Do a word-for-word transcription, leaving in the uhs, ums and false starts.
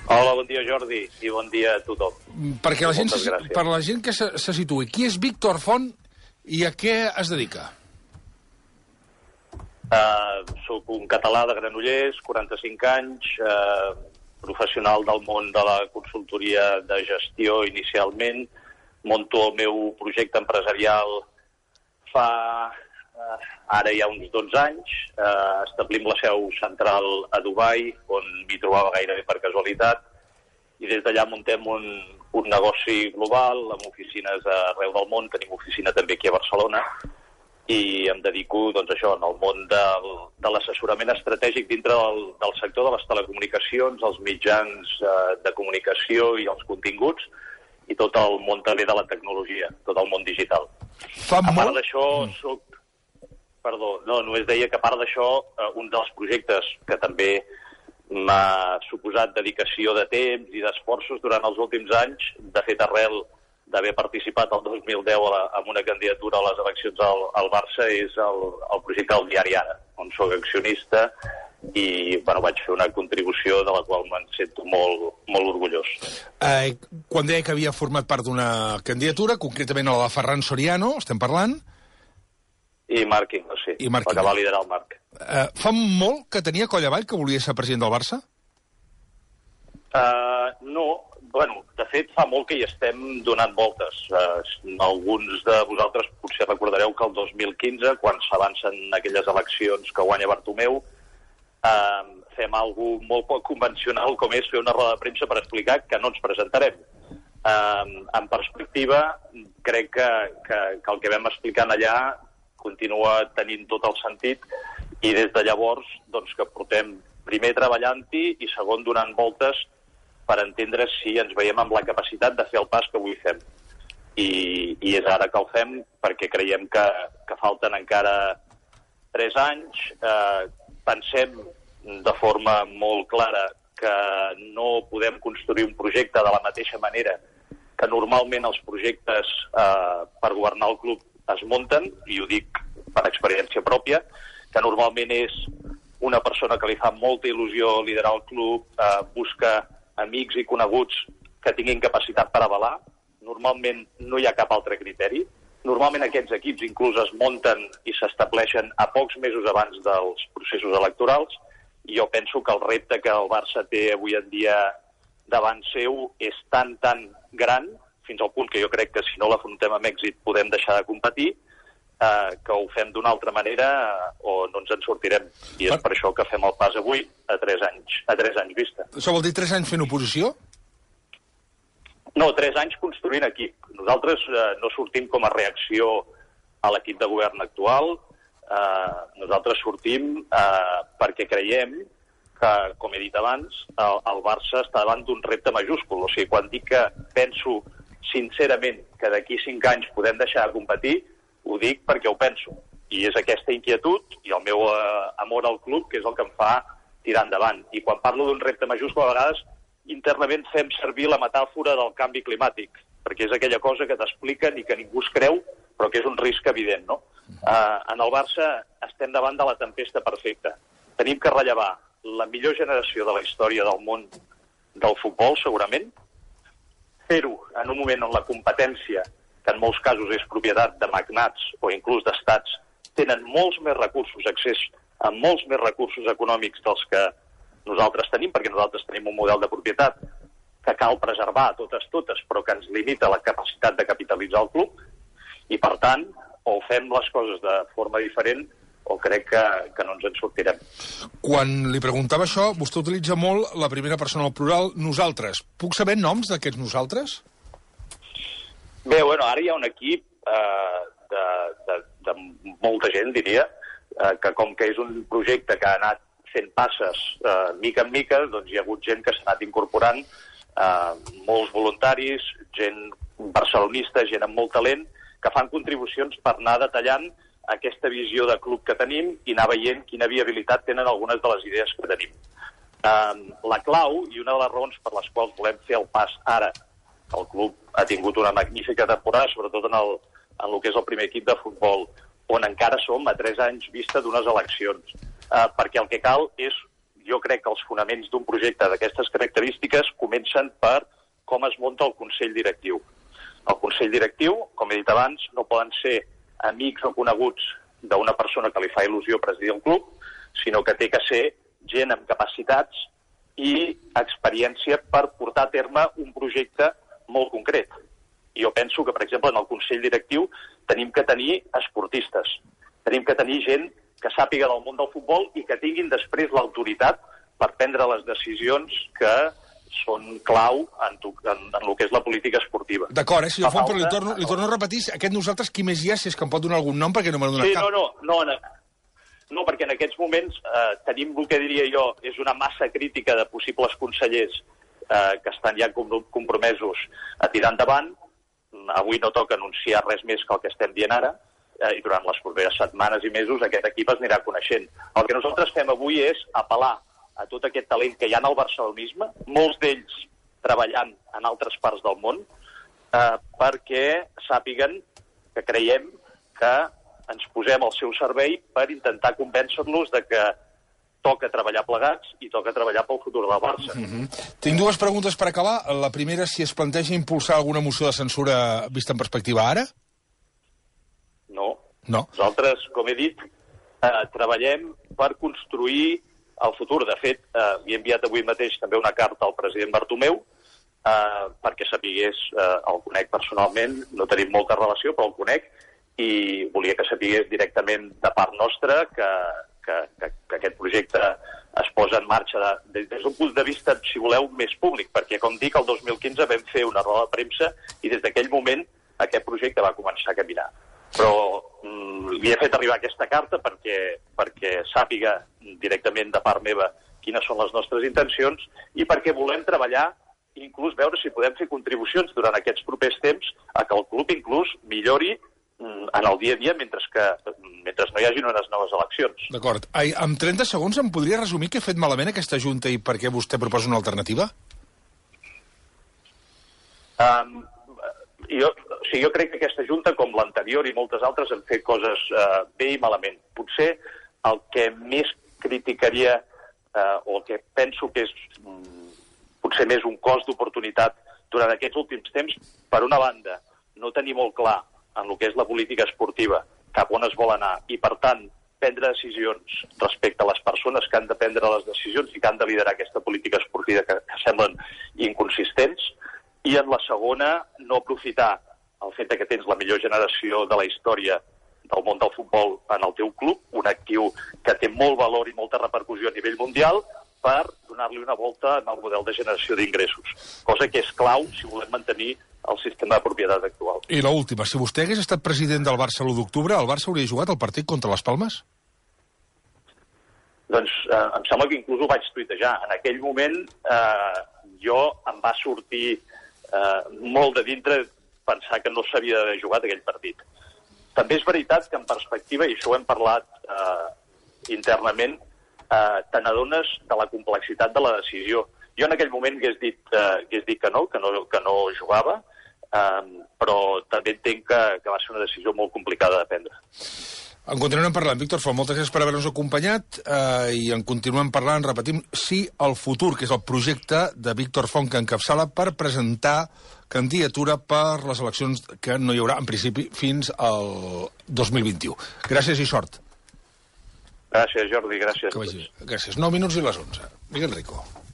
Hola, bon dia, Jordi, i bon dia a tothom. Perquè la gent, per la gent que se, se situï, qui és Víctor Font i a què es dedica? Uh, soc un català de Granollers, quaranta-cinc anys, uh, professional del món de la consultoria de gestió inicialment. Monto el meu projecte empresarial fa uh, ara ja uns dotze anys. Uh, establim la seu central a Dubai, on m'hi trobava gairebé per casualitat, i des d'allà muntem un, un negoci global amb oficines arreu del món. Tenim oficina també aquí a Barcelona, i em dedico, doncs, això, en el món del, de l'assessorament estratègic dintre del, del sector de les telecomunicacions, els mitjans eh, de comunicació i els continguts, i tot el món també de la tecnologia, tot el món digital. Fa a part molt... d'això, soc... Perdó, no, només deia que a part d'això, eh, un dels projectes que també m'ha suposat dedicació de temps i d'esforços durant els últims anys, de fet, arrel d'haver participat el dos mil deu a la, amb una candidatura a les eleccions al, al Barça, és el, el projecte del diari Ara, on soc accionista i bueno, vaig fer una contribució de la qual me'n sento molt, molt orgullós. Eh, quan deia que havia format part d'una candidatura, concretament a la de Ferran Soriano, estem parlant? I Marc Ingles, sí, I Marc el que va liderar el Marc. Eh, fa molt que tenia coll avall que volia ser president del Barça? Uh, no, bueno, de fet fa molt que hi estem donant voltes. Uh, alguns de vosaltres potser recordareu que el dos mil quinze, quan s'avancen aquelles eleccions que guanya Bartomeu, uh, fem alguna cosa molt poc convencional, com és fer una roda de premsa per explicar que no ens presentarem. Uh, en perspectiva, crec que, que, que el que vam explicant allà continua tenint tot el sentit, i des de llavors doncs, que portem primer treballant-hi i segon donant voltes per entendre si ens veiem amb la capacitat de fer el pas que avui fem. I, i és ara que el fem perquè creiem que, que falten encara tres anys. Eh, pensem de forma molt clara que no podem construir un projecte de la mateixa manera que normalment els projectes eh, per governar el club es munten, i ho dic per experiència pròpia, que normalment és una persona que li fa molta il·lusió liderar el club, eh, busca amics i coneguts que tinguin capacitat per avalar. Normalment no hi ha cap altre criteri. Normalment aquests equips inclús es munten i s'estableixen a pocs mesos abans dels processos electorals, i jo penso que el repte que el Barça té avui en dia davant seu és tan, tan gran, fins al punt que jo crec que si no l'afrontem amb èxit podem deixar de competir, eh, que ho fem d'una altra manera eh, o no ens en sortirem. I és per... per això que fem el pas avui a tres anys, a tres anys vista. Això vol dir tres anys fent oposició? No, tres anys construint equip. Nosaltres eh, no sortim com a reacció a l'equip de govern actual. Eh, nosaltres sortim eh, perquè creiem que, com he dit abans, el, el Barça està davant d'un repte majúscul. O sigui, quan dic que penso sincerament que d'aquí cinc anys podem deixar de competir, ho dic perquè ho penso. I és aquesta inquietud i el meu eh, amor al club que és el que em fa tirar endavant. I quan parlo d'un repte majúscul, a vegades internament fem servir la metàfora del canvi climàtic, perquè és aquella cosa que t'expliquen i que ningú es creu, però que és un risc evident, no? Eh, en el Barça estem davant de la tempesta perfecta. Tenim que rellevar la millor generació de la història del món del futbol, segurament, fer-ho en un moment on la competència, que en molts casos és propietat de magnats o inclús d'estats, tenen molts més recursos, accés a molts més recursos econòmics dels que nosaltres tenim, perquè nosaltres tenim un model de propietat que cal preservar a totes, totes, però que ens limita la capacitat de capitalitzar el club, i per tant, o fem les coses de forma diferent o crec que, que no ens en sortirem. Quan li preguntava això, vostè utilitza molt la primera persona al plural, nosaltres. Puc saber noms d'aquests nosaltres? Bé, bueno, ara hi ha un equip eh, de, de, de molta gent, diria, eh, que com que és un projecte que ha anat fent passes eh, mica en mica, doncs hi ha hagut gent que s'ha anat incorporant, eh, molts voluntaris, gent barcelonista, gent amb molt talent, que fan contribucions per anar detallant aquesta visió de club que tenim i anar veient quina viabilitat tenen algunes de les idees que tenim. Um, la clau, i una de les raons per les quals volem fer el pas ara, el club ha tingut una magnífica temporada, sobretot en el, en el que és el primer equip de futbol, on encara som a tres anys vista d'unes eleccions, uh, perquè el que cal és jo crec que els fonaments d'un projecte d'aquestes característiques comencen per com es munta el Consell Directiu. El Consell Directiu, com he dit abans, no poden ser amics o coneguts d'una persona que li fa il·lusió presidir el club, sinó que té que ser gent amb capacitats i experiència per portar a terme un projecte molt concret. I jo penso que, per exemple, en el Consell Directiu tenim que tenir esportistes, tenim que tenir gent que sàpiga del món del futbol i que tinguin després l'autoritat per prendre les decisions que són clau en, tu, en, en el que és la política esportiva. D'acord, eh, senyor Font, però li torno, li torno a repetir, aquest nosaltres, qui més hi ha, si és que em pot donar algun nom, perquè no m'ha donat sí, cap. No, no, no, no, no, perquè en aquests moments eh, tenim el que diria jo, és una massa crítica de possibles consellers eh, que estan ja compromesos a tirar endavant. Avui no toca anunciar res més que el que estem dient ara, eh, i durant les properes setmanes i mesos aquest equip es anirà coneixent. El que nosaltres fem avui és apel·lar a tot aquest talent que hi ha en el barcelonisme, molts d'ells treballant en altres parts del món, eh, perquè sàpiguen que creiem que ens posem al seu servei per intentar convèncer-los de que toca treballar plegats i toca treballar pel futur del Barça. Mm-hmm. Tinc dues preguntes per acabar. La primera, si es planteja impulsar alguna moció de censura vista en perspectiva ara? No. No. Nosaltres, com he dit, eh, treballem per construir el futur. De fet, eh, li he enviat avui mateix també una carta al president Bartomeu eh, perquè sapigués, eh, el conec personalment, no tenim molta relació, però el conec, i volia que sapigués directament de part nostra que, que, que, que aquest projecte es posa en marxa de, de, des d'un punt de vista, si voleu, més públic, perquè, com dic, el dos mil quinze vam fer una roda de premsa i des d'aquell moment aquest projecte va començar a caminar. Però mm, li he fet arribar aquesta carta perquè, perquè sàpiga directament de part meva quines són les nostres intencions i perquè volem treballar, inclús veure si podem fer contribucions durant aquests propers temps a que el club inclús millori mm, en el dia a dia mentre, que, mentre no hi hagin unes noves eleccions. D'acord. En trenta segons em podria resumir què ha fet malament aquesta Junta i per què vostè proposa una alternativa? Um, jo, o sigui, jo crec que aquesta Junta, com l'anterior i moltes altres, han fet coses uh, bé i malament. Potser el que més criticaria uh, o el que penso que és um, potser més un cost d'oportunitat durant aquests últims temps, per una banda, no tenir molt clar en el que és la política esportiva, cap on es vol anar, i per tant prendre decisions respecte a les persones que han de prendre les decisions i que han de liderar aquesta política esportiva que, que semblen inconsistents, i en la segona, no aprofitar el fet que tens la millor generació de la història del món del futbol en el teu club, un actiu que té molt valor i molta repercussió a nivell mundial, per donar-li una volta en el model de generació d'ingressos, cosa que és clau si volem mantenir el sistema de propietat actual. I l'última, si vostè hagués estat president del Barça l'u d'octubre, el Barça hauria jugat el partit contra les Palmes? Doncs eh, em sembla que inclús ho vaig tuitejar. En aquell moment eh, jo em va sortir eh, molt de dintre pensar que no s'havia d'haver jugat aquell partit. També és veritat que en perspectiva, i això ho hem parlat eh, internament, eh, te n'adones de la complexitat de la decisió. Jo en aquell moment hagués dit, eh, hagués dit que no, que no, que no jugava, eh, però també entenc que, que va ser una decisió molt complicada de prendre. En continuem parlant. Víctor Font, moltes gràcies per haver-nos acompanyat eh, i en continuem parlant, repetim, sí al futur, que és el projecte de Víctor Font que encapçala per presentar candidatura per les eleccions que no hi haurà, en principi, fins al dos mil vint-i-u. Gràcies i sort. Gràcies, Jordi, gràcies. Que vagi. Gràcies. nou minuts i les onze. Miguel Rico.